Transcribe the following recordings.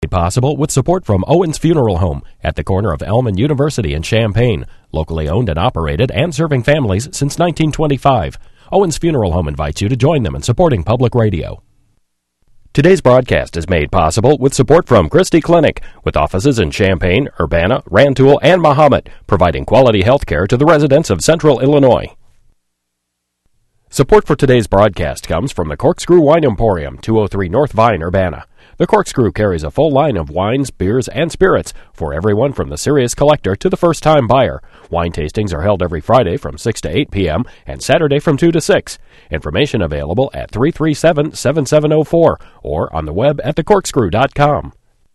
made possible with support from Owens Funeral Home at the corner of Elm and University in Champaign. Locally owned and operated and serving families since 1925. Owens Funeral Home invites you to join them in supporting public radio. Today's broadcast is made possible with support from Christie Clinic, with offices in Champaign, Urbana, Rantoul, and Mahomet, providing quality health care to the residents of Central Illinois. Support for today's broadcast comes from the Corkscrew Wine Emporium, 203 North Vine, Urbana. The Corkscrew carries a full line of wines, beers, and spirits for everyone from the serious collector to the first-time buyer. Wine tastings are held every Friday from 6 to 8 p.m. and Saturday from 2 to 6. Information available at 337-7704 or on the web at thecorkscrew.com.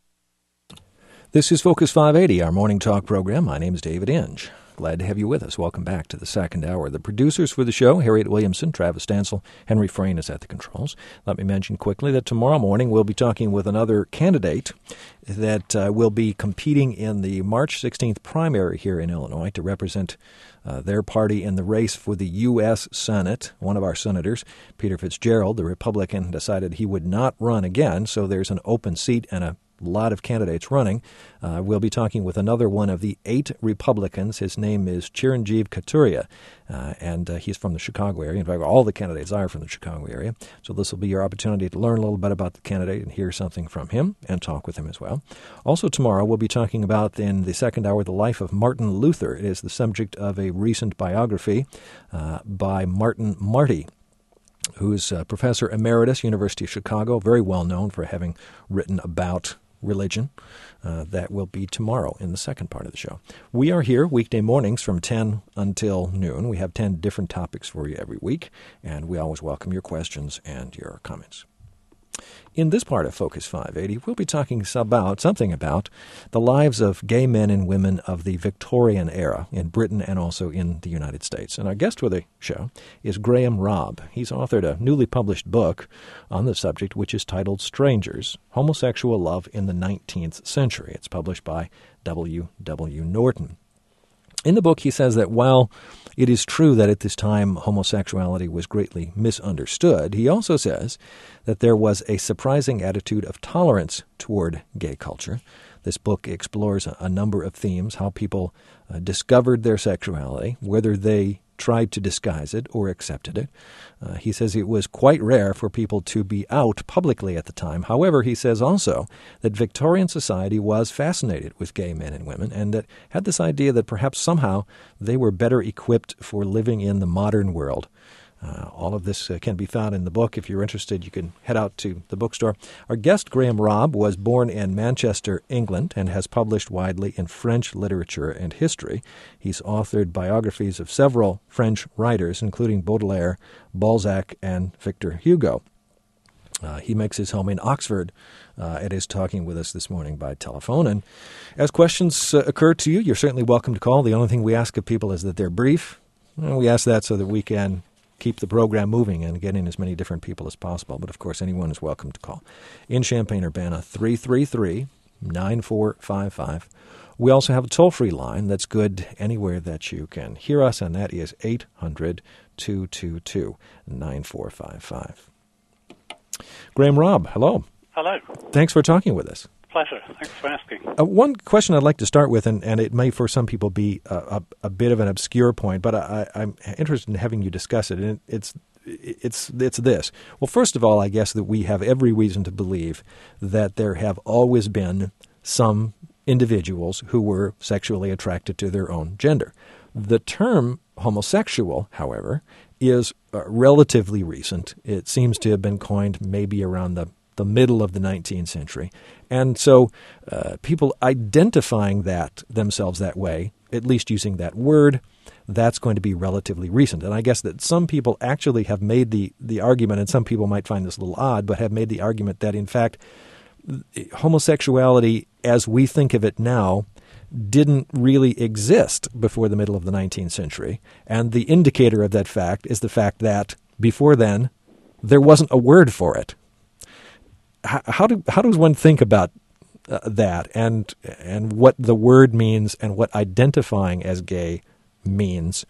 This is Focus 580, our morning talk program. My name is David Inge. Glad to have you with us. Welcome back to the second hour. The producers for the show, Harriet Williamson, Travis Stansel, Henry Frayne is at the controls. Let me mention quickly that tomorrow morning we'll be talking with another candidate that will be competing in the March 16th primary here in Illinois to represent their party in the race for the U.S. Senate. One of our senators, Peter Fitzgerald, the Republican, decided he would not run again, so there's an open seat and a lot of candidates running. We'll be talking with another one of the 8 Republicans. His name is Chiranjeev Katuria, and he's from the Chicago area. In fact, all the candidates are from the Chicago area. So this will be your opportunity to learn a little bit about the candidate and hear something from him and talk with him as well. Also tomorrow, we'll be talking about, in the second hour, the life of Martin Luther. It is the subject of a recent biography by Martin Marty, who's Professor Emeritus, University of Chicago, very well known for having written about religion. That will be tomorrow in the second part of the show. We are here weekday mornings from 10 until noon. We have 10 different topics for you every week, and we always welcome your questions and your comments. In this part of Focus 580, we'll be talking about the lives of gay men and women of the Victorian era in Britain and also in the United States. And our guest for the show is Graham Robb. He's authored a newly published book on the subject, which is titled Strangers, Homosexual Love in the 19th Century. It's published by W. W. Norton. In the book, he says that while it is true that at this time homosexuality was greatly misunderstood, he also says that there was a surprising attitude of tolerance toward gay culture. This book explores a number of themes, how people discovered their sexuality, whether they tried to disguise it or accepted it. He says it was quite rare for people to be out publicly at the time. However, he says also that Victorian society was fascinated with gay men and women and that had this idea that perhaps somehow they were better equipped for living in the modern world. All of this can be found in the book. If you're interested, you can head out to the bookstore. Our guest, Graham Robb, was born in Manchester, England, and has published widely in French literature and history. He's authored biographies of several French writers, including Baudelaire, Balzac, and Victor Hugo. He makes his home in Oxford and is talking with us this morning by telephone. And as questions occur to you, you're certainly welcome to call. The only thing we ask of people is that they're brief. And we ask that so that we can keep the program moving and get in as many different people as possible. But, of course, anyone is welcome to call. In Champaign-Urbana, 333-9455. We also have a toll-free line that's good anywhere that you can hear us, and that is 800-222-9455. Graham Robb, hello. Hello. Thanks for talking with us. Pleasure. Thanks for asking. One question I'd like to start with, and it may for some people be a bit of an obscure point, but I'm interested in having you discuss it, and it's this. Well, first of all, I guess that we have every reason to believe that there have always been some individuals who were sexually attracted to their own gender. The term homosexual, however, is relatively recent. It seems to have been coined maybe around the middle of the 19th century. And so people identifying themselves that way, at least using that word, that's going to be relatively recent. And I guess that some people actually have made the argument, and some people might find this a little odd, but have made the argument that, in fact, homosexuality as we think of it now didn't really exist before the middle of the 19th century. And the indicator of that fact is the fact that before then, there wasn't a word for it. How does one think about that and what the word means and what identifying as gay means?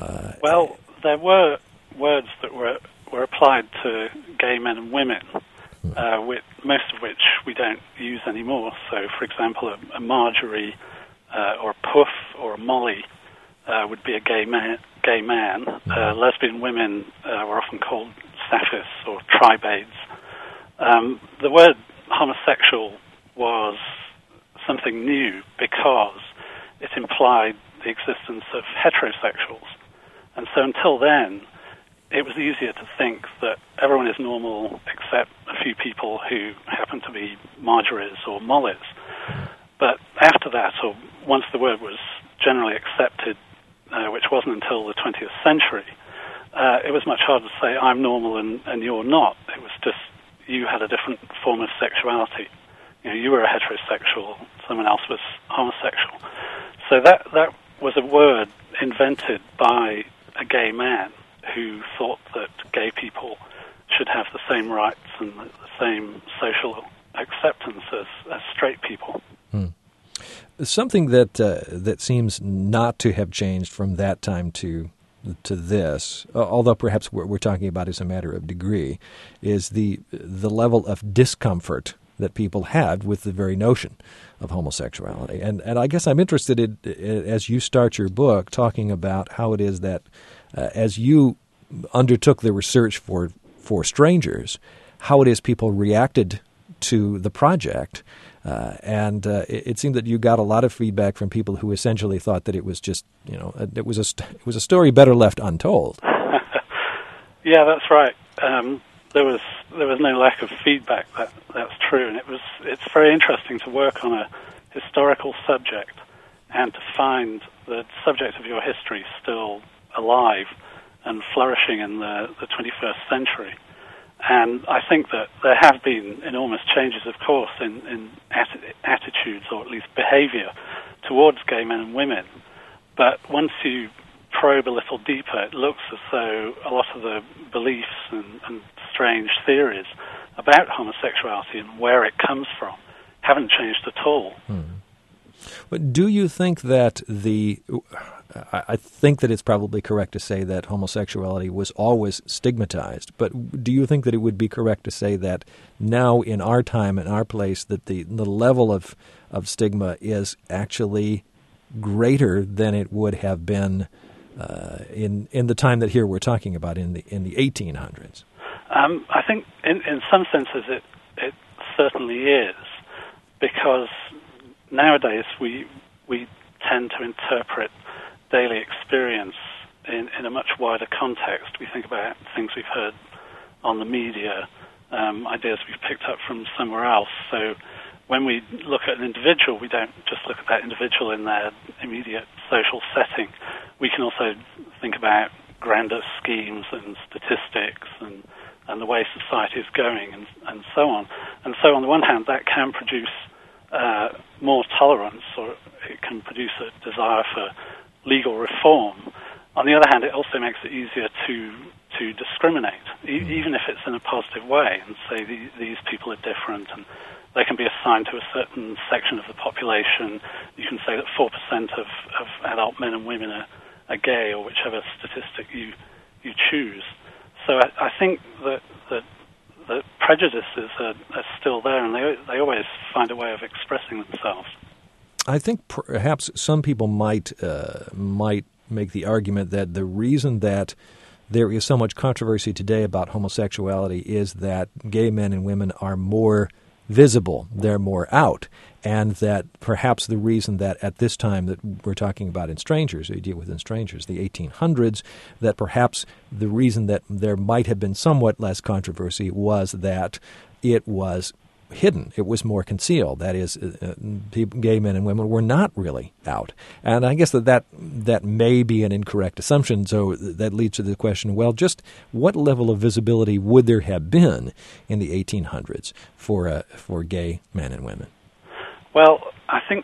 Well, there were words that were applied to gay men and women most of which we don't use anymore. So, for example, a Marjorie or a Puff or a Molly would be a gay man. Lesbian women were often called Sapphists or Tribades. The word homosexual was something new because it implied the existence of heterosexuals. And so until then, it was easier to think that everyone is normal except a few people who happen to be Marjories or Mollys. But after that, or once the word was generally accepted, which wasn't until the 20th century, it was much harder to say, I'm normal and you're not. It was just, you had a different form of sexuality. You were a heterosexual, someone else was homosexual. So that was a word invented by a gay man who thought that gay people should have the same rights and the same social acceptance as straight people. Something that seems not to have changed from that time to this, although perhaps what we're talking about is a matter of degree, is the level of discomfort that people had with the very notion of homosexuality. And I guess I'm interested in, as you start your book, talking about how it is that as you undertook the research for Strangers, how it is people reacted to the project. And it seemed that you got a lot of feedback from people who essentially thought that it was just, it was a story better left untold. Yeah, that's right. There was no lack of feedback. That's true, and it's very interesting to work on a historical subject and to find the subject of your history still alive and flourishing in the 21st century. And I think that there have been enormous changes, of course, in attitudes, or at least behavior, towards gay men and women. But once you probe a little deeper, it looks as though a lot of the beliefs and strange theories about homosexuality and where it comes from haven't changed at all. But do you think that I think that it's probably correct to say that homosexuality was always stigmatized, but do you think that it would be correct to say that now in our time, in our place, that the level of stigma is actually greater than it would have been in the time that here we're talking about in the 1800s? I think in some senses it certainly is, because nowadays we tend to interpret daily experience in a much wider context. We think about things we've heard on the media, ideas we've picked up from somewhere else. So when we look at an individual, we don't just look at that individual in their immediate social setting. We can also think about grander schemes and statistics and the way society is going and so on. And so on the one hand, that can produce more tolerance, or it can produce a desire for legal reform. On the other hand, it also makes it easier to discriminate, even if it's in a positive way, and say these people are different, and they can be assigned to a certain section of the population. You can say that 4% of adult men and women are gay, or whichever statistic you choose. So I think that prejudices are still there, and they always find a way of expressing themselves. I think perhaps some people might make the argument that the reason that there is so much controversy today about homosexuality is that gay men and women are more visible, they're more out, and that perhaps the reason that at this time that we're talking about in Strangers, we deal with in Strangers, the 1800s, that perhaps the reason that there might have been somewhat less controversy was that it was hidden. It was more concealed. That is, gay men and women were not really out. And I guess that may be an incorrect assumption. So that leads to the question, well, just what level of visibility would there have been in the 1800s for gay men and women? Well, I think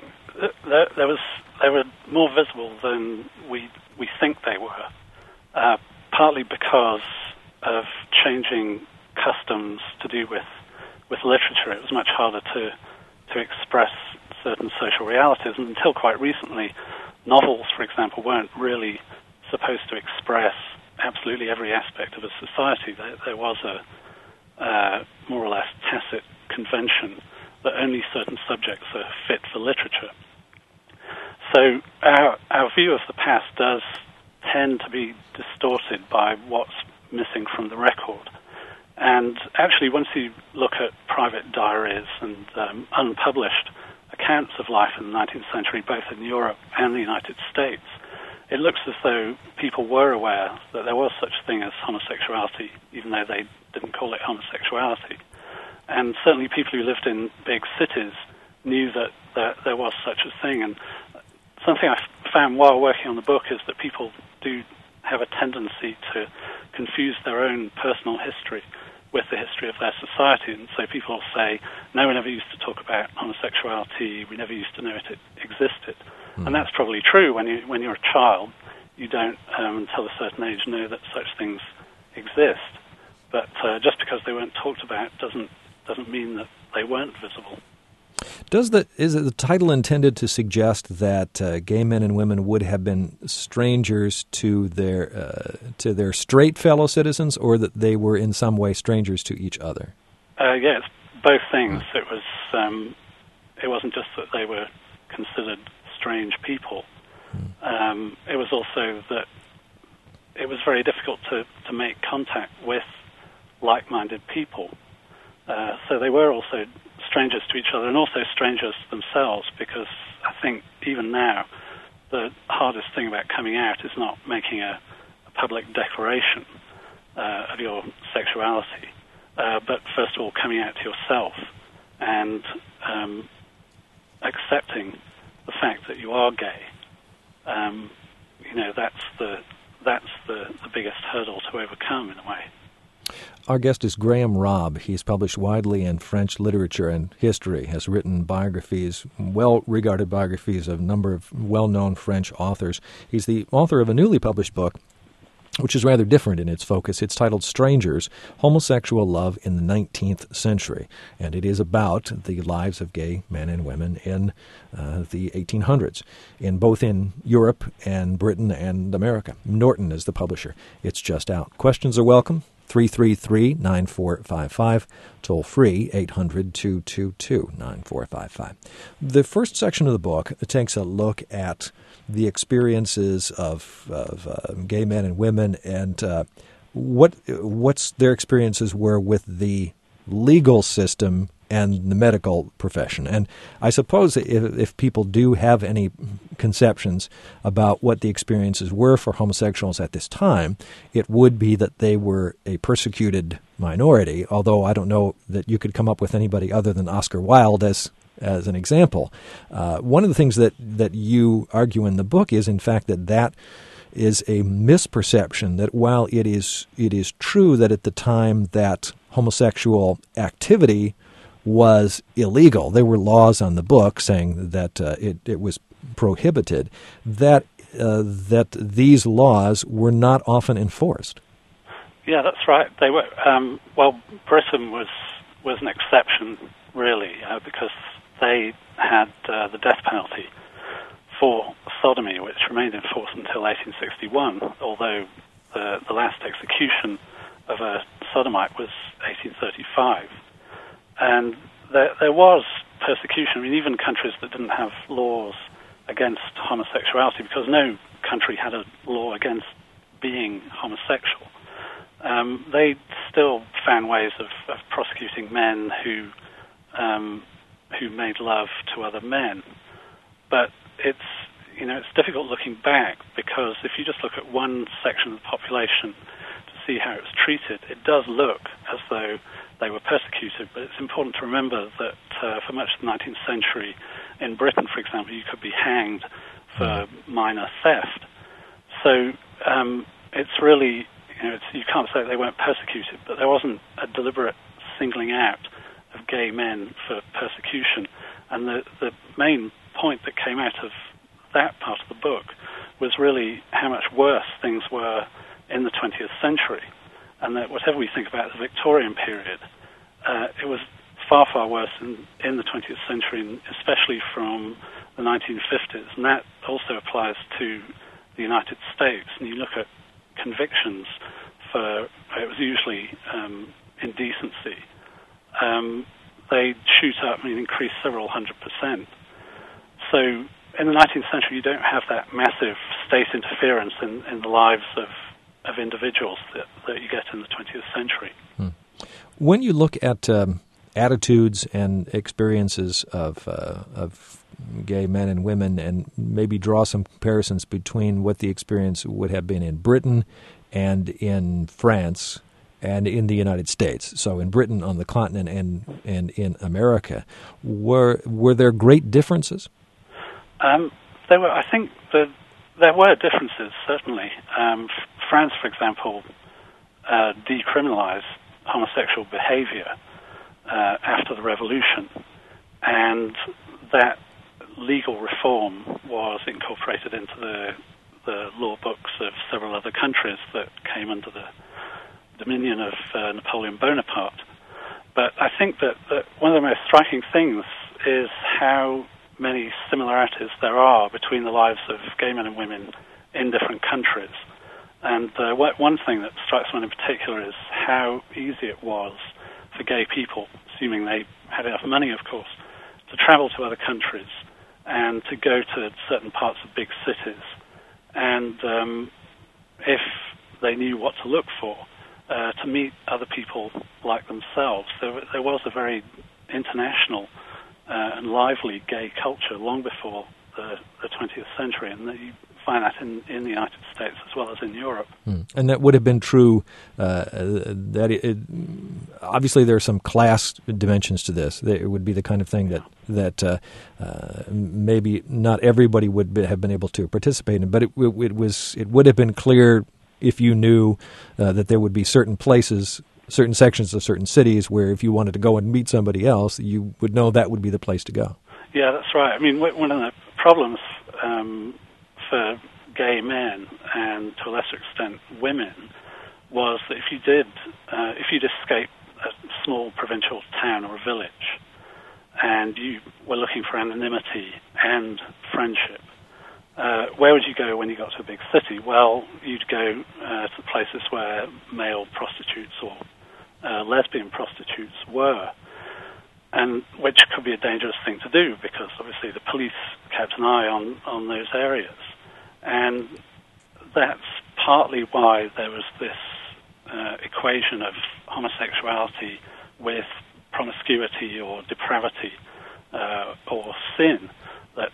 they were more visible than we think they were, partly because of changing customs to do with literature. It was much harder to express certain social realities, and until quite recently, novels, for example, weren't really supposed to express absolutely every aspect of a society. There was a more or less tacit convention that only certain subjects are fit for literature. So our view of the past does tend to be distorted by what's missing from the record. And actually, once you look at private diaries and unpublished accounts of life in the 19th century, both in Europe and the United States, it looks as though people were aware that there was such a thing as homosexuality, even though they didn't call it homosexuality. And certainly people who lived in big cities knew that there was such a thing. And something I found while working on the book is that people do have a tendency to confuse their own personal history with the history of their society. And so people will say, no, we never used to talk about homosexuality, we never used to know it existed. And that's probably true. When you're a child, you don't, until a certain age, know that such things exist. But just because they weren't talked about doesn't mean that they weren't visible. Is the title intended to suggest that gay men and women would have been strangers to their straight fellow citizens, or that they were in some way strangers to each other? Yeah, it's both things. It wasn't just that they were considered strange people. It was also that it was very difficult to make contact with like-minded people. So they were also strangers to each other and also strangers themselves, because I think even now the hardest thing about coming out is not making a public declaration of your sexuality, but first of all coming out to yourself and accepting the fact that you are gay. That's the biggest hurdle to overcome in a way. Our guest is Graham Robb. He's published widely in French literature and history, has written biographies, well-regarded biographies of a number of well-known French authors. He's the author of a newly published book, which is rather different in its focus. It's titled Strangers, Homosexual Love in the 19th Century, and it is about the lives of gay men and women in the 1800s, both in Europe and Britain and America. Norton is the publisher. It's just out. Questions are welcome. 333-9455, toll free 800-222-9455. The first section of the book takes a look at the experiences of gay men and women and what's their experiences were with the legal system and the medical profession. And I suppose if people do have any conceptions about what the experiences were for homosexuals at this time, it would be that they were a persecuted minority, although I don't know that you could come up with anybody other than Oscar Wilde as an example. One of the things that you argue in the book is, in fact, that is a misperception, that while it is true that at the time that homosexual activity was illegal, there were laws on the book saying that it was prohibited, that these laws were not often enforced. Yeah, that's right. They were. Britain was an exception, really, because they had the death penalty for sodomy, which remained in force until 1861, although the last execution of a sodomite was 1835. And there was persecution. I mean, even countries that didn't have laws against homosexuality, because no country had a law against being homosexual, they still found ways of prosecuting men who made love to other men. But it's difficult looking back, because if you just look at one section of the population to see how it was treated, it does look as though they were persecuted. But it's important to remember that for much of the 19th century, in Britain, for example, you could be hanged for minor theft. So it's really, you can't say they weren't persecuted, but there wasn't a deliberate singling out of gay men for persecution. And the main point that came out of that part of the book was really how much worse things were in the 20th century. And that whatever we think about the Victorian period, it was far, far worse in the 20th century, and especially from the 1950s. And that also applies to the United States. And you look at convictions for, it was usually indecency, they'd shoot up and increase several 100%. So in the 19th century, you don't have that massive state interference in the lives of individuals that you get in the 20th century. When you look at attitudes and experiences of gay men and women, and maybe draw some comparisons between what the experience would have been in Britain and in France and in the United States, so in Britain on the continent and in America, were there great differences? There were. I think there were differences, certainly. France, for example, decriminalized homosexual behavior after the revolution, and that legal reform was incorporated into the law books of several other countries that came under the dominion of Napoleon Bonaparte. But I think that one of the most striking things is how many similarities there are between the lives of gay men and women in different countries. And one thing that strikes one in particular is how easy it was for gay people, assuming they had enough money, of course, to travel to other countries and to go to certain parts of big cities. And if they knew what to look for, to meet other people like themselves. There was a very international and lively gay culture long before the 20th century, and you find that in the United States as well as in Europe. And that would have been true. Obviously, there are some class dimensions to this. It would be the kind of thing that maybe not everybody would have been able to participate in, but it would have been clear if you knew that there would be certain places, certain sections of certain cities where if you wanted to go and meet somebody else, you would know that would be the place to go. Yeah, that's right. I mean, one of the problems for gay men and to a lesser extent women was that if you'd escape a small provincial town or a village and you were looking for anonymity and friendship, where would you go when you got to a big city? Well, you'd go to places where male prostitutes or lesbian prostitutes were, and which could be a dangerous thing to do because obviously the police kept an eye on those areas. And that's partly why there was this equation of homosexuality with promiscuity or depravity or sin. That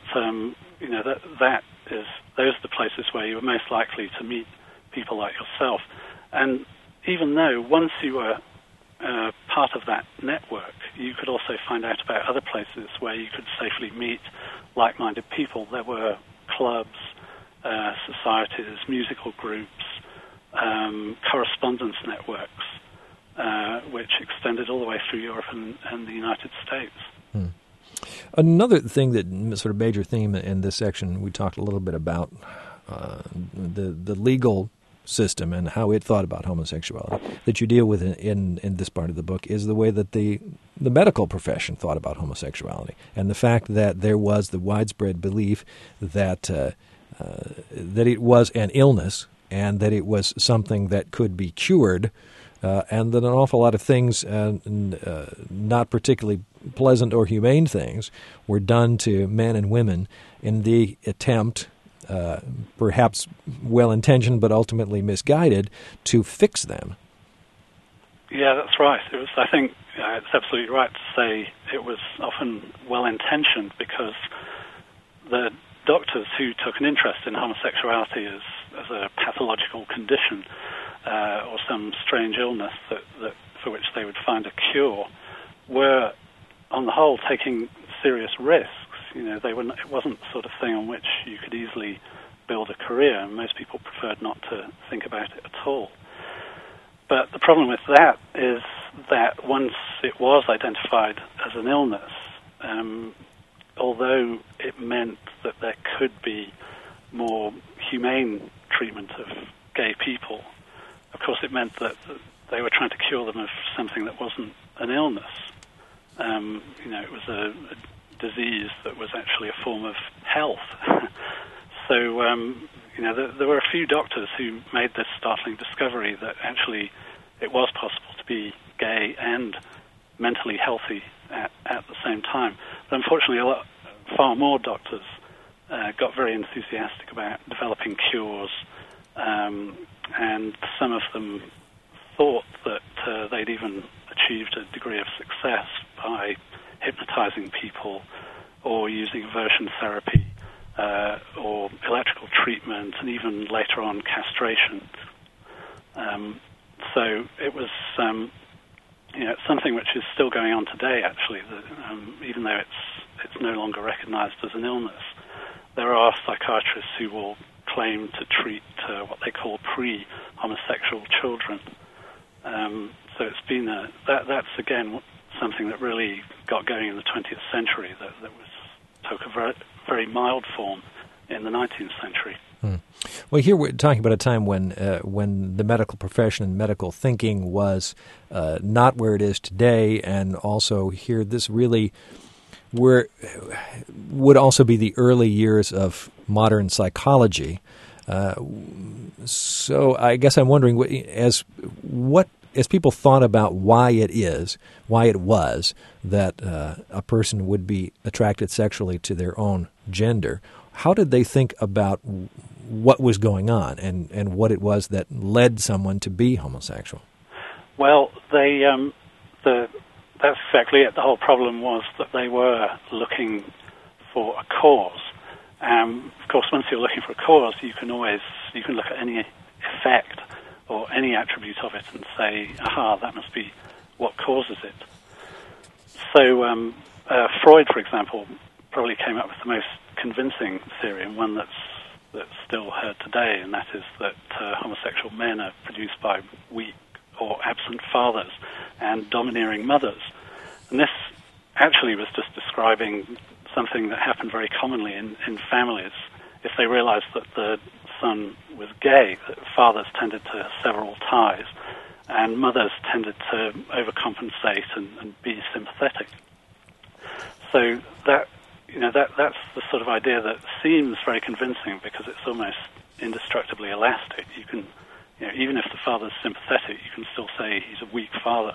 those are the places where you were most likely to meet people like yourself. And even though once you were part of that network, you could also find out about other places where you could safely meet like-minded people. There were clubs, societies, musical groups, correspondence networks, which extended all the way through Europe and the United States. Another thing that sort of major theme in this section, we talked a little bit about the legal system and how it thought about homosexuality that you deal with in this part of the book is the way that the medical profession thought about homosexuality, and the fact that there was the widespread belief that that it was an illness and that it was something that could be cured, and that an awful lot of things, not particularly pleasant or humane things, were done to men and women in the attempt, perhaps well-intentioned but ultimately misguided, to fix them. Yeah, that's right. It was. I think it's absolutely right to say it was often well-intentioned because the doctors who took an interest in homosexuality as a pathological condition or some strange illness that for which they would find a cure were, on the whole, taking serious risks. It wasn't the sort of thing on which you could easily build a career, and most people preferred not to think about it at all. But the problem with that is that once it was identified as an illness, although it meant that there could be more humane treatment of gay people, of course it meant that they were trying to cure them of something that wasn't an illness. It was a disease that was actually a form of health. So, there were a few doctors who made this startling discovery that actually it was possible to be gay and mentally healthy at the same time. But unfortunately, far more doctors got very enthusiastic about developing cures, and some of them thought that they'd even achieved a degree of success by hypnotizing people or using aversion therapy or electrical treatment, and even later on castration. So it was something which is still going on today, actually, that, even though it's no longer recognized as an illness. There are psychiatrists who will claim to treat what they call pre-homosexual children. So it's been that's again something that really got going in the 20th century that took a very, very mild form in the 19th century. Well, here we're talking about a time when the medical profession and medical thinking was not where it is today, and also here this really would also be the early years of modern psychology. So I guess I'm wondering, as people thought about why it was that a person would be attracted sexually to their own gender, how did they think about what was going on and what it was that led someone to be homosexual? Well, that's exactly it. The whole problem was that they were looking for a cause. Of course, once you're looking for a cause, you can look at any effect or any attribute of it and say, aha, that must be what causes it. So Freud, for example, probably came up with the most convincing theory, and one that's still heard today, and that is that homosexual men are produced by weak or absent fathers and domineering mothers. And this actually was just describing something that happened very commonly in families. If they realized that the son was gay, that fathers tended to sever all ties, and mothers tended to overcompensate and be sympathetic. So that's the sort of idea that seems very convincing because it's almost indestructibly elastic. You can, even if the father's sympathetic, you can still say he's a weak father,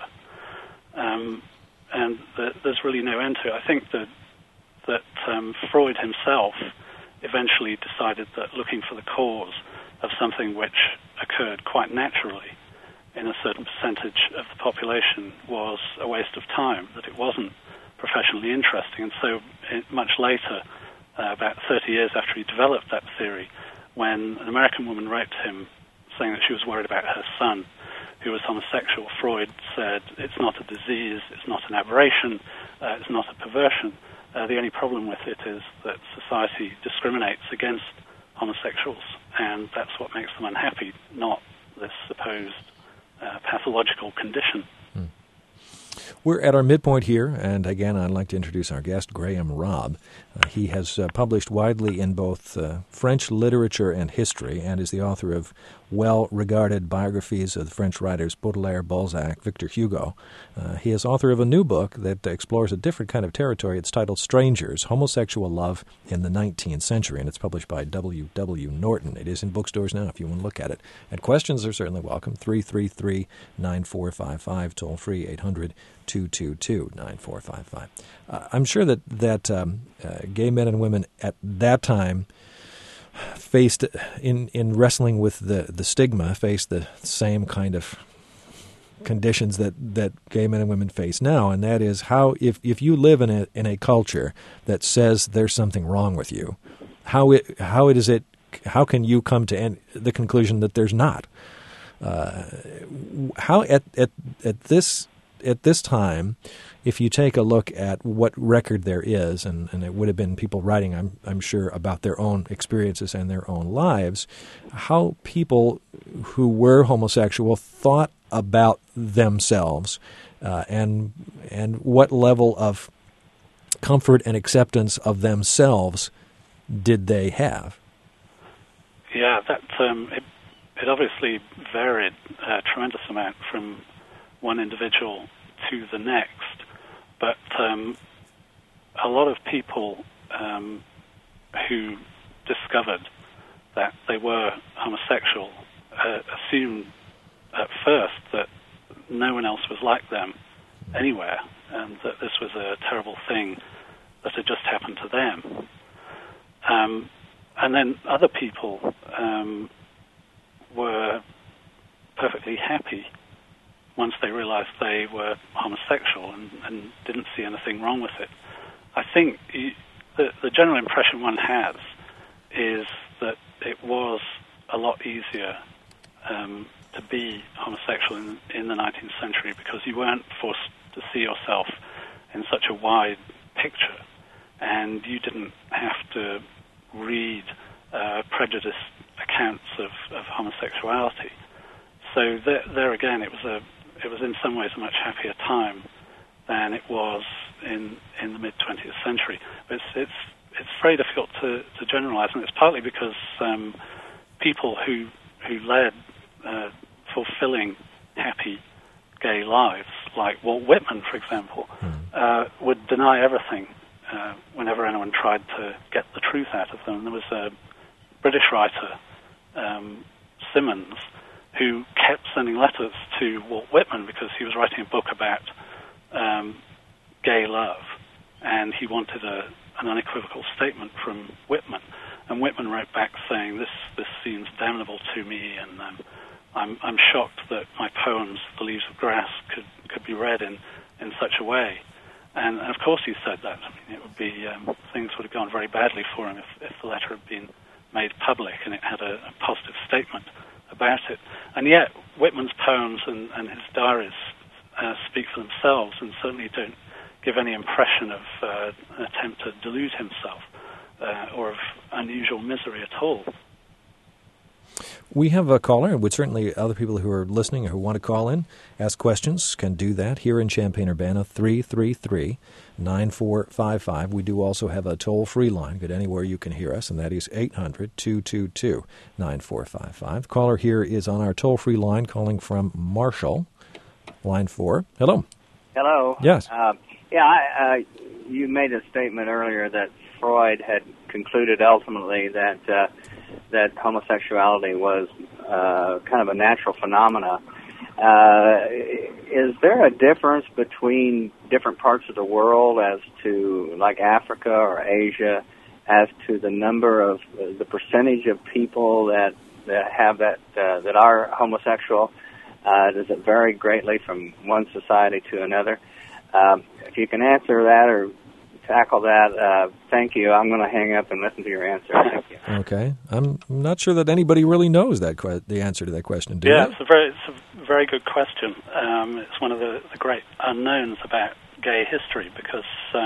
and there's really no end to it. I think that Freud himself eventually decided that looking for the cause of something which occurred quite naturally in a certain percentage of the population was a waste of time, that it wasn't professionally interesting. And so much later, about 30 years after he developed that theory, when an American woman wrote to him saying that she was worried about her son, who was homosexual, Freud said, it's not a disease, it's not an aberration, it's not a perversion. The only problem with it is that society discriminates against homosexuals, and that's what makes them unhappy, not this supposed pathological condition. We're at our midpoint here, and again, I'd like to introduce our guest, Graham Robb. He has published widely in both French literature and history, and is the author of well-regarded biographies of the French writers Baudelaire, Balzac, Victor Hugo. He is author of a new book that explores a different kind of territory. It's titled Strangers, Homosexual Love in the 19th Century, and it's published by W.W. Norton. It is in bookstores now if you want to look at it. And questions are certainly welcome. 333-9455, toll-free 800-222-9455. I'm sure that gay men and women at that time faced, in wrestling with the stigma, faced the same kind of conditions that gay men and women face now, and that is how if you live in a culture that says there's something wrong with you, how can you come to the conclusion that there's not? How at this time, if you take a look at what record there is, and it would have been people writing, I'm sure, about their own experiences and their own lives, how people who were homosexual thought about themselves, and what level of comfort and acceptance of themselves did they have? Yeah, that it obviously varied a tremendous amount from one individual to the next. But a lot of people who discovered that they were homosexual assumed at first that no one else was like them, anywhere, and that this was a terrible thing that had just happened to them. And then other people were perfectly happy once they realized they were homosexual and didn't see anything wrong with it. I think the general impression one has is that it was a lot easier to be homosexual in the 19th century because you weren't forced to see yourself in such a wide picture, and you didn't have to read prejudiced accounts of homosexuality. So there again, it was in some ways a much happier time than it was in the mid 20th century. But it's very difficult to generalize, and it's partly because people who led fulfilling, happy, gay lives, like Walt Whitman, for example, would deny everything whenever anyone tried to get the truth out of them. There was a British writer, Symonds, who kept sending letters to Walt Whitman because he was writing a book about gay love, and he wanted an unequivocal statement from Whitman. And Whitman wrote back saying, "This seems damnable to me, and I'm shocked that my poems, The Leaves of Grass, could be read in such a way." And of course he said that. I mean, it would be things would have gone very badly for him if the letter had been made public and it had a positive statement about it. And yet Whitman's poems and his diaries speak for themselves and certainly don't give any impression of an attempt to delude himself or of unusual misery at all. We have a caller, and certainly other people who are listening or who want to call in, ask questions, can do that here in Champaign-Urbana, 333-9455. We do also have a toll-free line, but anywhere you can hear us, and that is 800-222-9455. Caller here is on our toll-free line calling from Marshall, line 4. Hello. Hello. Yes. You made a statement earlier that Freud had concluded ultimately that homosexuality was kind of a natural phenomena. Is there a difference between different parts of the world as to, like Africa or Asia, as to the number of the percentage of people that have that are homosexual? Does it vary greatly from one society to another? If you can answer that or tackle that, thank you. I'm going to hang up and listen to your answer. Thank you. Okay. I'm not sure that anybody really knows the answer to that question, do you? Yeah, it's a very good question. It's one of the great unknowns about gay history because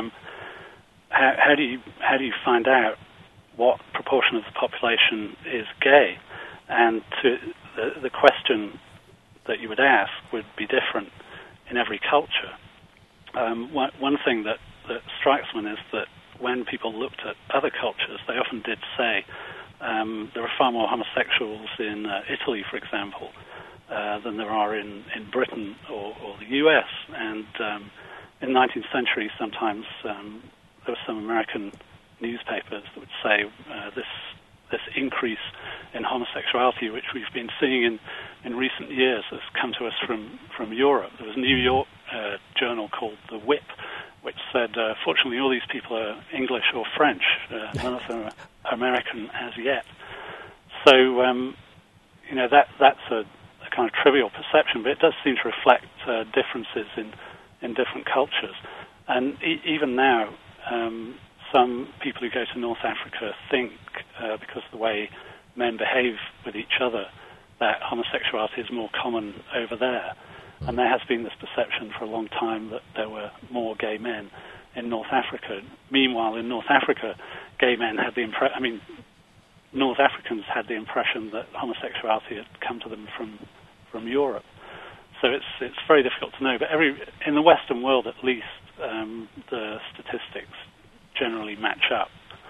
how do you find out what proportion of the population is gay? And the question that you would ask would be different in every culture. One thing that strikes one is that when people looked at other cultures, they often did say there are far more homosexuals in Italy, for example, than there are in Britain or the U.S. And in the 19th century, sometimes there were some American newspapers that would say this increase in homosexuality, which we've been seeing in recent years, has come to us from Europe. There was a New York journal called The Whip, which said, fortunately, all these people are English or French. None of them are American as yet. So, that's a kind of trivial perception, but it does seem to reflect differences in different cultures. And even now, some people who go to North Africa think, because of the way men behave with each other, that homosexuality is more common over there. And there has been this perception for a long time that there were more gay men in North Africa. Meanwhile, in North Africa, gay men had North Africans had the impression that homosexuality had come to them from Europe. So it's very difficult to know. But in the Western world, at least, the statistics generally match up.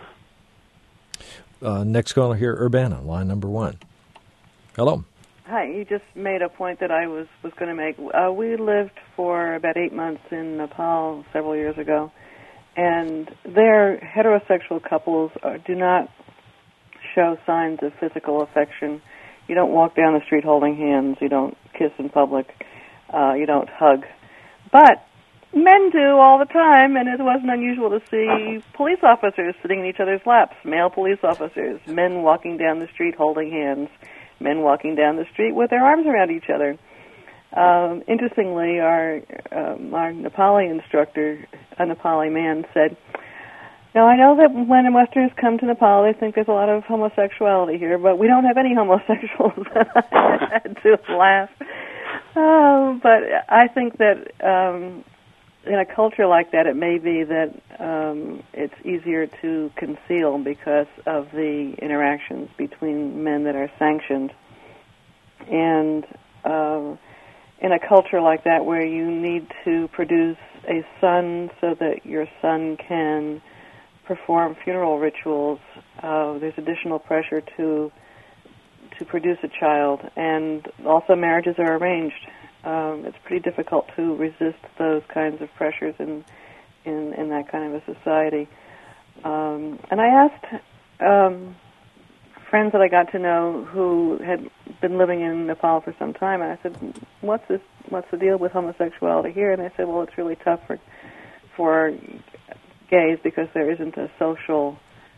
Next caller here, Urbana, line number 1. Hello. Hi, you just made a point that I was going to make. We lived for about 8 months in Nepal several years ago, and there heterosexual couples do not show signs of physical affection. You don't walk down the street holding hands. You don't kiss in public. You don't hug. But men do all the time, and it wasn't unusual to see police officers sitting in each other's laps, male police officers, men walking down the street holding hands, men walking down the street with their arms around each other. Interestingly, our Nepali instructor, a Nepali man, said, "Now, I know that when Westerners come to Nepal, they think there's a lot of homosexuality here, but we don't have any homosexuals." I had to laugh. But I think that in a culture like that, it may be that it's easier to conceal because of the interactions between men that are sanctioned. And in a culture like that where you need to produce a son so that your son can perform funeral rituals, there's additional pressure to produce a child, and also marriages are arranged. It's pretty difficult to resist those kinds of pressures in that kind of a society. And I asked friends that I got to know who had been living in Nepal for some time, and I said, "What's the deal with homosexuality here?" And they said, "Well, it's really tough for gays because there isn't a social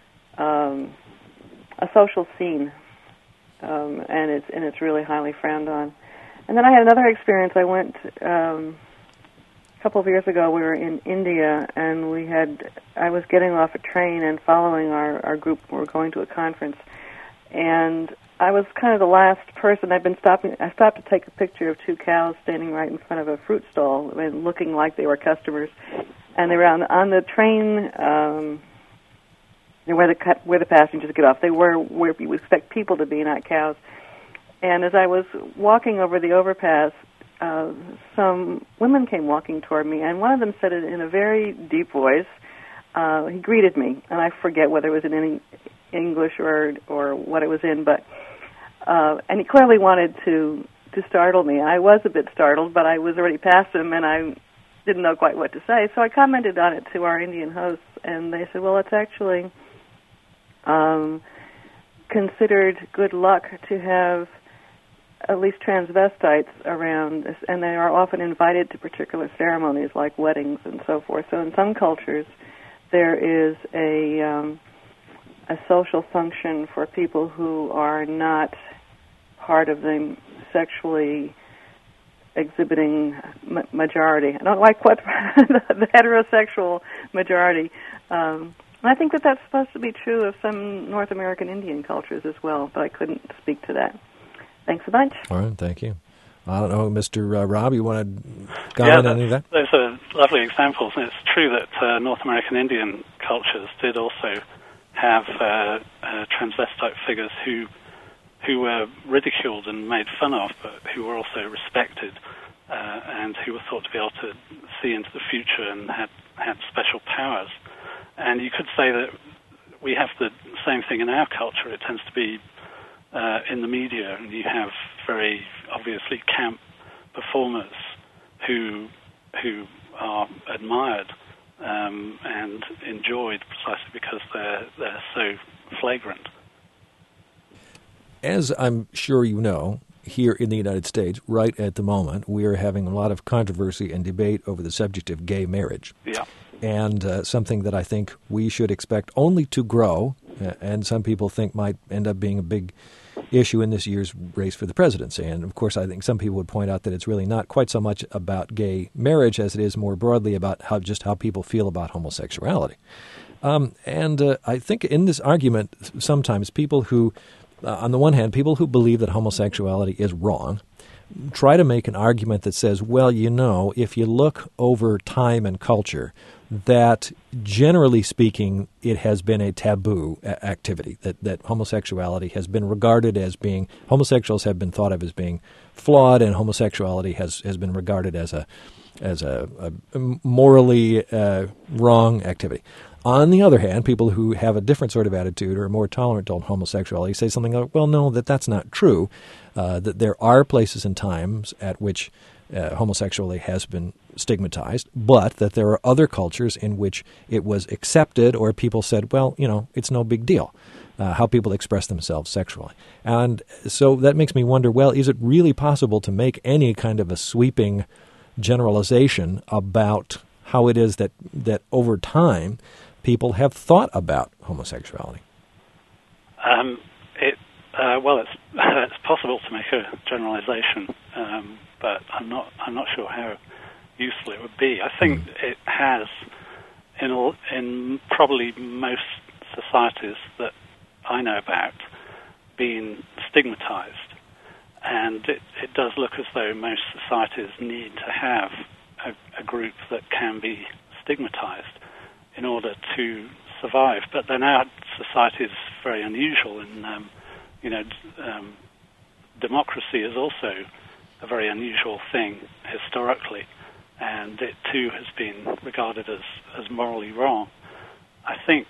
scene, and it's really highly frowned on." And then I had another experience. I went a couple of years ago. We were in India, and I was getting off a train and following our group. We were going to a conference, and I was kind of the last person. I stopped to take a picture of two cows standing right in front of a fruit stall and looking like they were customers. And they were on the train where the passengers get off. They were where you would expect people to be, not cows. And as I was walking over the overpass, some women came walking toward me, and one of them said it in a very deep voice. He greeted me, and I forget whether it was in any English or what it was in, but and he clearly wanted to startle me. I was a bit startled, but I was already past him, and I didn't know quite what to say. So I commented on it to our Indian hosts, and they said, "Well, it's actually considered good luck to have at least transvestites around, and they are often invited to particular ceremonies like weddings and so forth." So in some cultures, there is a social function for people who are not part of the sexually exhibiting majority. I don't like what the heterosexual majority. And I think that that's supposed to be true of some North American Indian cultures as well, but I couldn't speak to that. Thanks a bunch. All right, thank you. I don't know, Mr. Rob, you want to comment on any of that? Those are lovely examples, and it's true that North American Indian cultures did also have transvestite figures who were ridiculed and made fun of, but who were also respected and who were thought to be able to see into the future and had special powers. And you could say that we have the same thing in our culture. It tends to be in the media, and you have very obviously camp performers who are admired and enjoyed precisely because they're so flagrant. As I'm sure you know, here in the United States, right at the moment, we are having a lot of controversy and debate over the subject of gay marriage. Yeah. And something that I think we should expect only to grow, and some people think might end up being a big issue in this year's race for the presidency. And, of course, I think some people would point out that it's really not quite so much about gay marriage as it is more broadly about how people feel about homosexuality. And I think in this argument, sometimes people who, on the one hand, people who believe that homosexuality is wrong try to make an argument that says, well, you know, if you look over time and culture, that generally speaking, it has been a taboo activity, that homosexuality has been regarded as being, homosexuals have been thought of as being flawed, and homosexuality has been regarded as a morally wrong activity. On the other hand, people who have a different sort of attitude or are more tolerant to homosexuality say something like, well, no, that's not true, that there are places and times at which homosexuality has been stigmatized, but that there are other cultures in which it was accepted or people said, well, you know, it's no big deal, how people express themselves sexually. And so that makes me wonder, well, is it really possible to make any kind of a sweeping generalization about how it is that over time people have thought about homosexuality? It's possible to make a generalization, but I'm not sure how useful it would be. I think it has, in probably most societies that I know about, been stigmatized. And it does look as though most societies need to have a group that can be stigmatized in order to survive. But then our society is very unusual, and democracy is also a very unusual thing historically, and it too has been regarded as morally wrong. I think,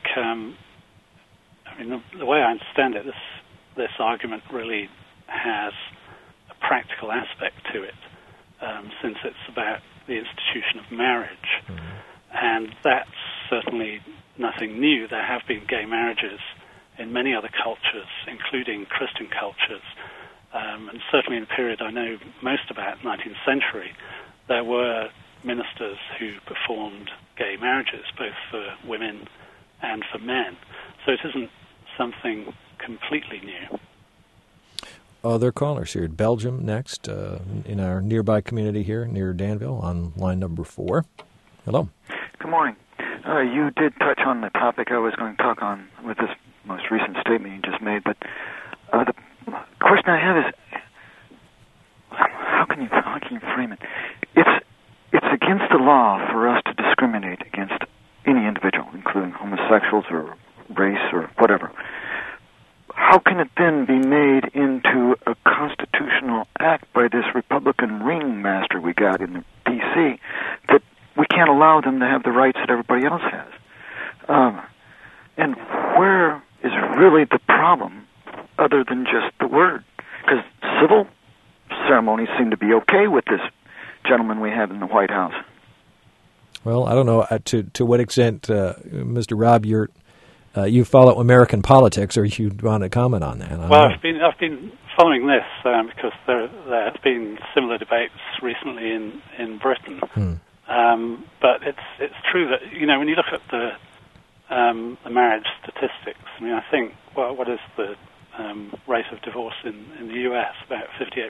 the way I understand it, this argument really has a practical aspect to it, since it's about the institution of marriage. Mm-hmm. And that's certainly nothing new. There have been gay marriages in many other cultures, including Christian cultures. And certainly in the period I know most about, 19th century, there were ministers who performed gay marriages, both for women and for men. So it isn't something completely new. Other callers here. Belgium next, in our nearby community here near Danville on line number 4. Hello. Good morning. You did touch on the topic I was going to talk on with this most recent statement you just made, but the question I have is, how can you frame it? It's against the law for us to discriminate against any individual, including homosexuals or race or whatever. How can it then be made into a constitutional act by this Republican ringmaster we got in the D.C. that we can't allow them to have the rights that everybody else has? And where is really the problem other than just the word? Because civil ceremonies seem to be okay with this gentleman we have in the White House. Well, I don't know to what extent, Mr. Robb, you follow American politics, or you want to comment on that? I've been following this because there have been similar debates recently in Britain. But it's true that when you look at the marriage statistics, I think what is the rate of divorce in the U.S. about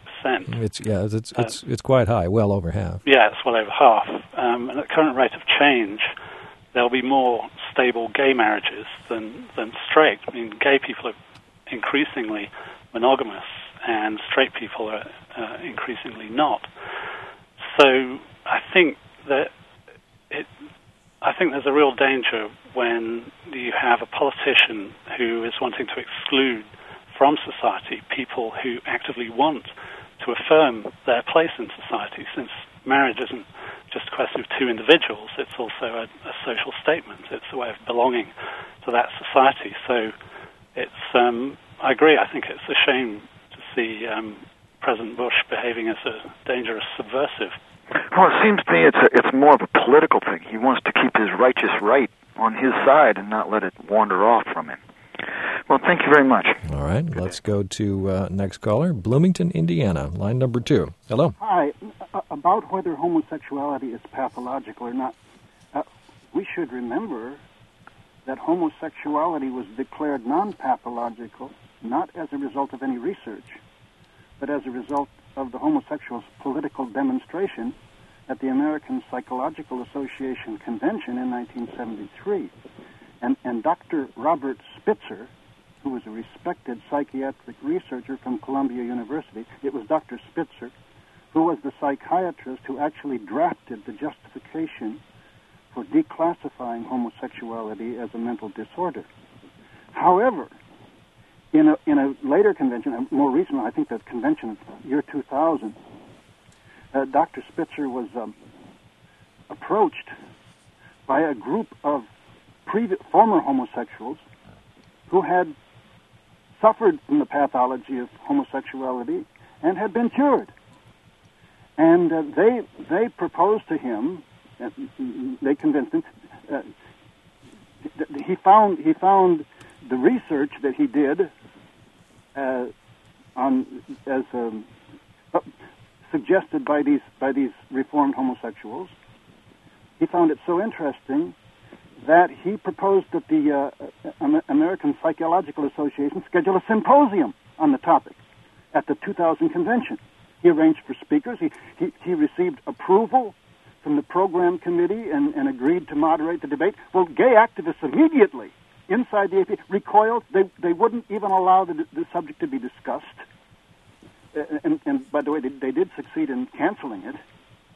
58%. It's quite high, well over half. Yeah, it's well over half. And at the current rate of change, there'll be more stable gay marriages than straight. Gay people are increasingly monogamous, and straight people are increasingly not. So I think that there's a real danger when you have a politician who is wanting to exclude from society people who actively want to affirm their place in society, since marriage isn't just a question of two individuals, it's also a social statement. It's a way of belonging to that society. So I agree, I think it's a shame to see President Bush behaving as a dangerous subversive. Well, it seems to me it's more of a political thing. He wants to keep his righteous right on his side and not let it wander off from him. Well, thank you very much. All right, let's go to next caller, Bloomington, Indiana, line number 2. Hello. Hi. About whether homosexuality is pathological or not, we should remember that homosexuality was declared non-pathological not as a result of any research, but as a result of the homosexuals' political demonstration at the American Psychological Association Convention in 1973. And Dr. Robert Spitzer, who was a respected psychiatric researcher from Columbia University, it was Dr. Spitzer who was the psychiatrist who actually drafted the justification for declassifying homosexuality as a mental disorder. However, in a later convention, a more recent one, I think the convention of year 2000, Dr. Spitzer was approached by a group of former homosexuals who had suffered from the pathology of homosexuality and had been cured. And they proposed to him, they convinced him, he found the research that he did suggested by these reformed homosexuals. He found it so interesting that he proposed that the American Psychological Association schedule a symposium on the topic at the 2000 convention. He arranged for speakers. He received approval from the program committee and agreed to moderate the debate. Well, gay activists immediately inside the AP recoiled. They wouldn't even allow the subject to be discussed. And by the way, they did succeed in canceling it.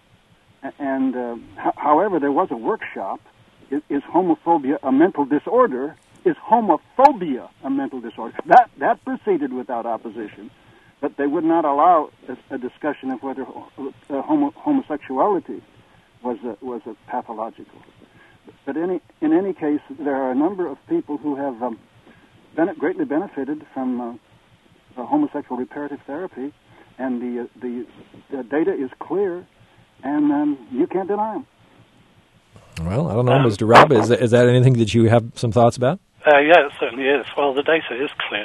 And however, there was a workshop. Is homophobia a mental disorder? Is homophobia a mental disorder? That proceeded without opposition, but they would not allow a discussion of whether homosexuality was a pathological. But in any case, there are a number of people who have greatly benefited from homosexual reparative therapy, and the data is clear, and you can't deny them. Well, I don't know, Mr. Robb, is that anything that you have some thoughts about? Yeah, it certainly is. Well, the data is clear.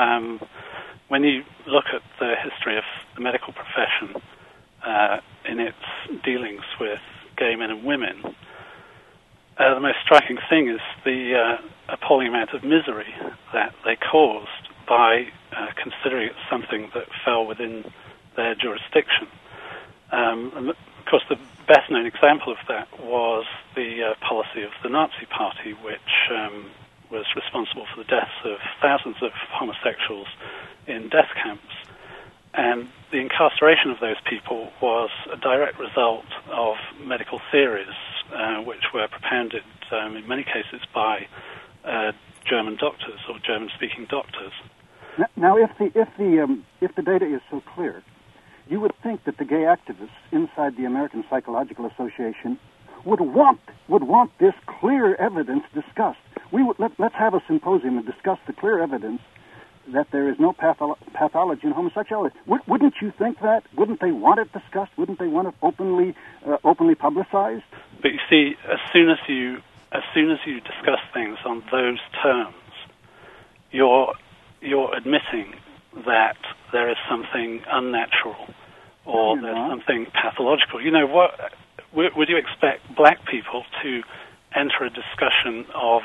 When you look at the history of the medical profession in its dealings with gay men and women, the most striking thing is the appalling amount of misery that they caused by considering it something that fell within their jurisdiction. And of course, the best-known example of that was the policy of the Nazi Party, which was responsible for the deaths of thousands of homosexuals in death camps. And the incarceration of those people was a direct result of medical theories, which were propounded in many cases by German doctors or German-speaking doctors. Now, if the data is so clear, you would think that the gay activists inside the American Psychological Association would want this clear evidence discussed. Let's have a symposium and discuss the clear evidence that there is no pathology in homosexuality. Wouldn't you think that? Wouldn't they want it discussed? Wouldn't they want it openly publicized? But you see, as soon as you discuss things on those terms, you're admitting that there is something unnatural or there's something pathological. You know, what would you expect black people to enter a discussion of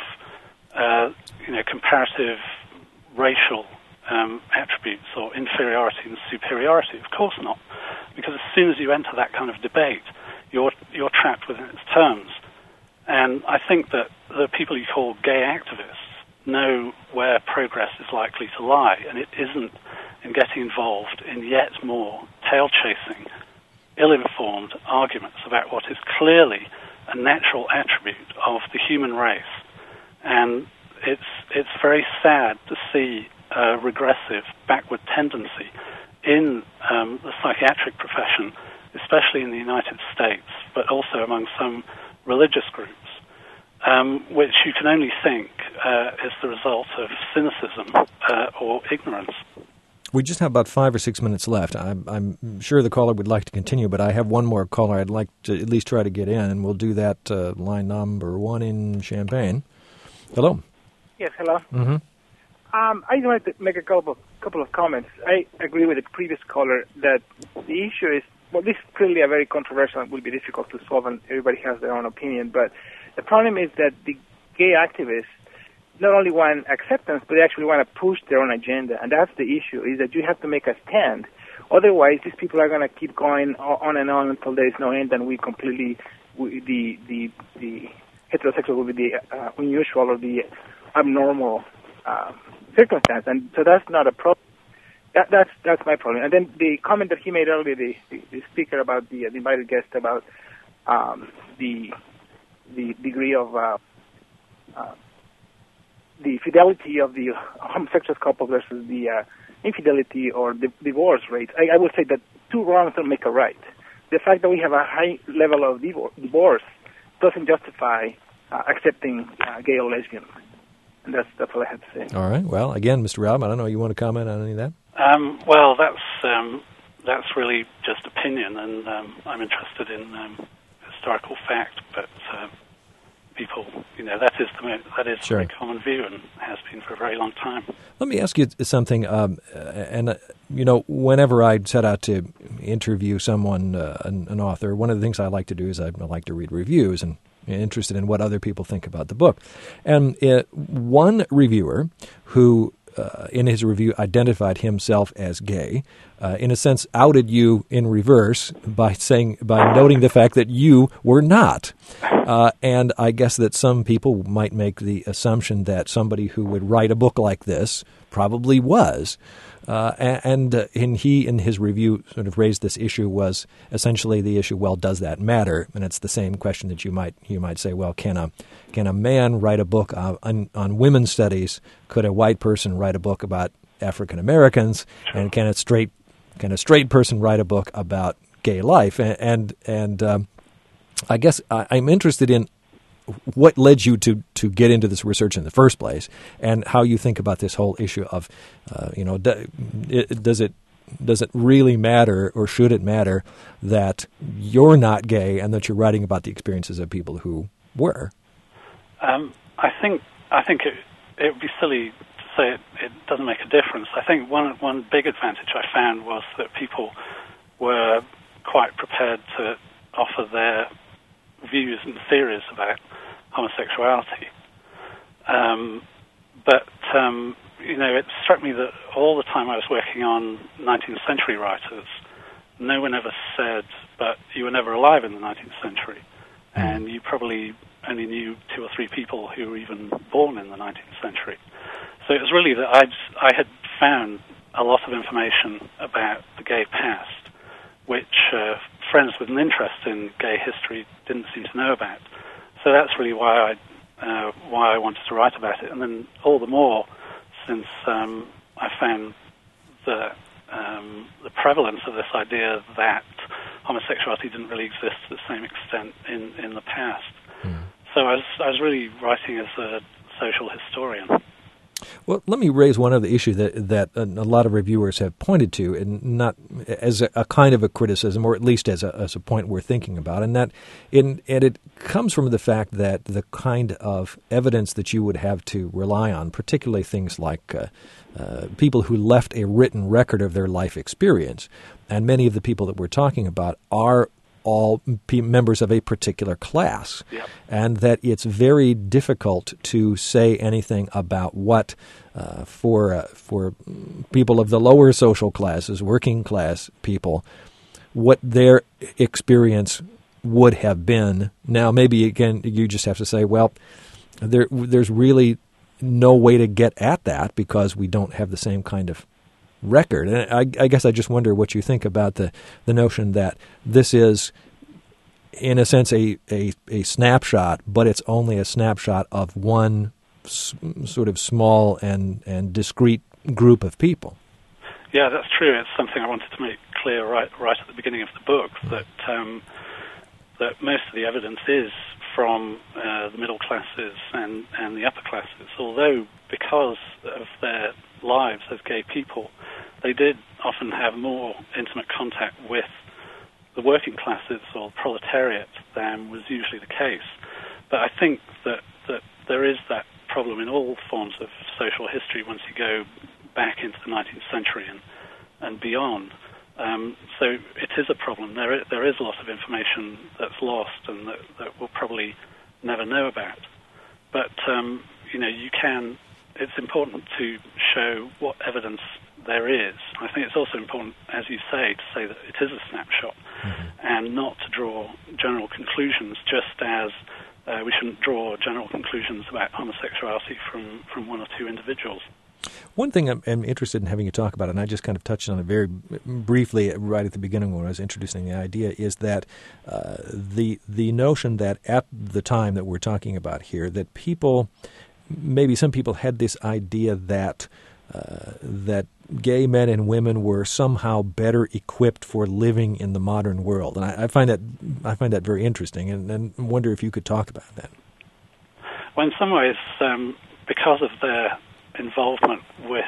comparative racial attributes or inferiority and superiority? Of course not, because as soon as you enter that kind of debate, you're trapped within its terms. And I think that the people you call gay activists know where progress is likely to lie, and it isn't in getting involved in yet more tail-chasing, ill-informed arguments about what is clearly a natural attribute of the human race. And it's very sad to see a regressive, backward tendency in the psychiatric profession, especially in the United States, but also among some religious groups, which you can only think is the result of cynicism or ignorance. We just have about 5 or 6 minutes left. I'm sure the caller would like to continue, but I have one more caller I'd like to at least try to get in, and we'll do that line number 1 in Champaign. Hello. Yes, hello. Mm-hmm. I just wanted to make a couple of comments. I agree with the previous caller that the issue is, well, this is clearly a very controversial and will be difficult to solve, and everybody has their own opinion, but the problem is that the gay activists not only want acceptance, but they actually want to push their own agenda, and that's the issue, is that you have to make a stand. Otherwise, these people are going to keep going on and on until there is no end, and the heterosexual will be the unusual or the abnormal circumstance, and so that's not a problem. That's my problem. And then the comment that he made earlier, the speaker about the invited guest about the degree of the fidelity of the homosexual couple versus the infidelity or the divorce rate. I would say that two wrongs don't make a right. The fact that we have a high level of divorce doesn't justify accepting gay or lesbian. And that's all I have to say. All right. Well, again, Mr. Robb, I don't know, you want to comment on any of that? Well, that's really just opinion, and I'm interested in historical fact, but people, that is sure. a common view and has been for a very long time. Let me ask you something, whenever I set out to interview someone, an author, one of the things I like to do is I like to read reviews and interested in what other people think about the book. And one reviewer who, in his review, identified himself as gay, in a sense outed you in reverse by noting the fact that you were not. And I guess that some people might make the assumption that somebody who would write a book like this probably was. And he, in his review, sort of raised this issue, was essentially the issue, well, does that matter? And it's the same question that you might say, well, can a man write a book on women's studies? Could a white person write a book about African Americans? Sure. And can a straight person write a book about gay life? And I guess I'm interested in what led you to get into this research in the first place, and how you think about this whole issue of, does it really matter, or should it matter, that you're not gay and that you're writing about the experiences of people who were? I think it would be silly to say it doesn't make a difference. I think one big advantage I found was that people were quite prepared to offer their views and theories about homosexuality. It struck me that all the time I was working on 19th century writers, no one ever said, but you were never alive in the 19th century, and you probably only knew 2 or 3 people who were even born in the 19th century. So it was really that I had found a lot of information about the gay past, which friends with an interest in gay history didn't seem to know about. So that's really why I wanted to write about it, and then all the more since I found the prevalence of this idea that homosexuality didn't really exist to the same extent in the past. So I was really writing as a social historian. Well, let me raise one other issue that a lot of reviewers have pointed to, and not as a kind of a criticism, or at least as a point we're thinking about, and it comes from the fact that the kind of evidence that you would have to rely on, particularly things like people who left a written record of their life experience, and many of the people that we're talking about are all members of a particular class, yep. And that it's very difficult to say anything about what, for people of the lower social classes, working class people, what their experience would have been. Now, maybe, again, you just have to say, well, there's really no way to get at that because we don't have the same kind of record. And I guess I just wonder what you think about the notion that this is, in a sense, a snapshot, but it's only a snapshot of one sort of small and discrete group of people. Yeah, that's true. It's something I wanted to make clear right at the beginning of the book, that most of the evidence is from the middle classes and the upper classes, although because of their lives as gay people, they did often have more intimate contact with the working classes or proletariat than was usually the case. But I think that there is that problem in all forms of social history once you go back into the 19th century and beyond. So it is a problem. There is a lot of information that's lost and that we'll probably never know about. But, it's important to show what evidence there is. I think it's also important, as you say, to say that it is a snapshot, mm-hmm. and not to draw general conclusions, just as we shouldn't draw general conclusions about homosexuality from 1 or 2 individuals. One thing I'm interested in having you talk about, and I just kind of touched on it very briefly right at the beginning when I was introducing the idea, is that the notion that at the time that we're talking about here, that maybe some people had this idea that gay men and women were somehow better equipped for living in the modern world, and I find that very interesting, and wonder if you could talk about that. Well, in some ways, because of their involvement with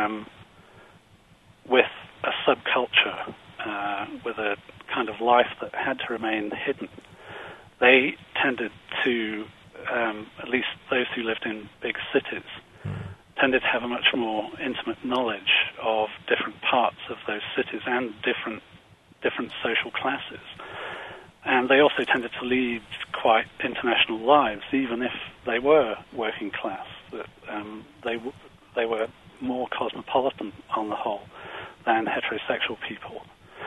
a subculture, with a kind of life that had to remain hidden, they tended to, at least those who lived in big cities, tended to have a much more intimate knowledge of different parts of those cities and different different social classes. And they also tended to lead quite international lives, even if they were working class. They were more cosmopolitan on the whole than heterosexual people.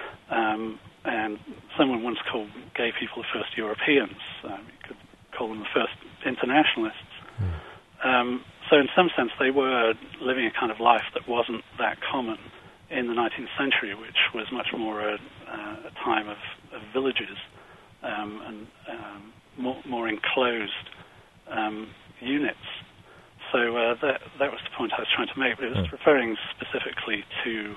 And someone once called gay people the first Europeans. You could call them the first internationalists. So in some sense, they were living a kind of life that wasn't that common in the 19th century, which was much more a time of villages and more enclosed units. So that was the point I was trying to make, but it was referring specifically to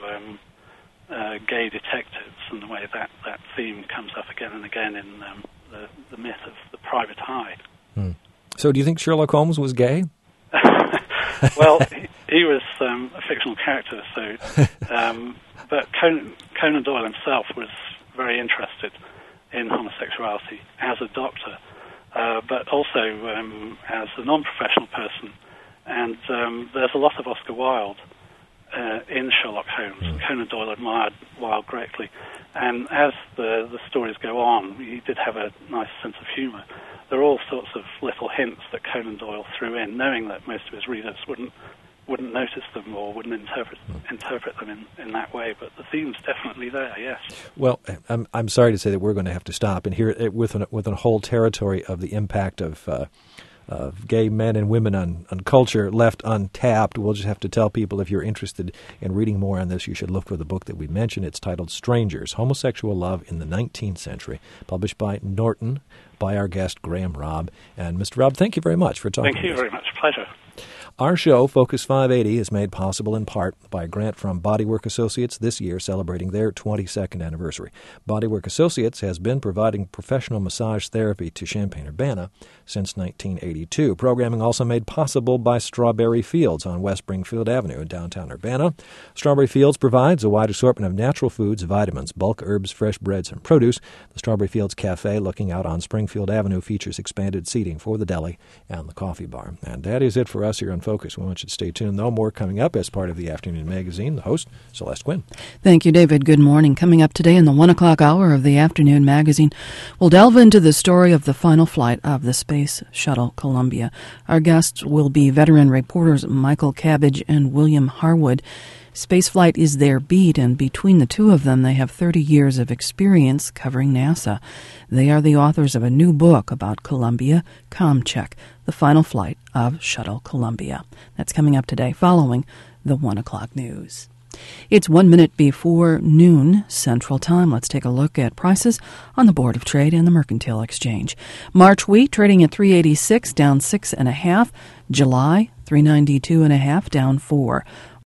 gay detectives and the way that theme comes up again and again in the myth of the private eye. So do you think Sherlock Holmes was gay? Well, he was a fictional character, but Conan Doyle himself was very interested in homosexuality as a doctor, but also as a non-professional person. And there's a lot of Oscar Wilde in Sherlock Holmes. Conan Doyle admired Wilde greatly. And as the stories go on, he did have a nice sense of humour. There are all sorts of little hints that Conan Doyle threw in, knowing that most of his readers wouldn't notice them or wouldn't interpret them in that way. But the theme's definitely there, yes. Well, I'm sorry to say that we're going to have to stop. And here, with a whole territory of the impact of gay men and women on culture left untapped, we'll just have to tell people, if you're interested in reading more on this, you should look for the book that we mentioned. It's titled Strangers, Homosexual Love in the 19th Century, published by Norton, by our guest, Graham Robb. And Mr. Robb, thank you very much for talking to us. Thank you very much. Pleasure. Our show, Focus 580, is made possible in part by a grant from Bodywork Associates, this year celebrating their 22nd anniversary. Bodywork Associates has been providing professional massage therapy to Champaign-Urbana since 1982. Programming also made possible by Strawberry Fields on West Springfield Avenue in downtown Urbana. Strawberry Fields provides a wide assortment of natural foods, vitamins, bulk herbs, fresh breads, and produce. The Strawberry Fields Cafe, looking out on Springfield Avenue, features expanded seating for the deli and the coffee bar. And that is it for us here on Focus. We want you to stay tuned, though. More coming up as part of the Afternoon Magazine. The host, Celeste Quinn. Thank you, David. Good morning. Coming up today in the 1 o'clock hour of the Afternoon Magazine, we'll delve into the story of the final flight of the Space Shuttle Columbia. Our guests will be veteran reporters Michael Cabbage and William Harwood. Spaceflight is their beat, and between the two of them, they have 30 years of experience covering NASA. They are the authors of a new book about Columbia, ComCheck, the final flight of Shuttle Columbia. That's coming up today, following the 1 o'clock news. It's 1 minute before noon Central Time. Let's take a look at prices on the Board of Trade and the Mercantile Exchange. March wheat trading at $3.86, down 6.5. July $3.92.5, down 4.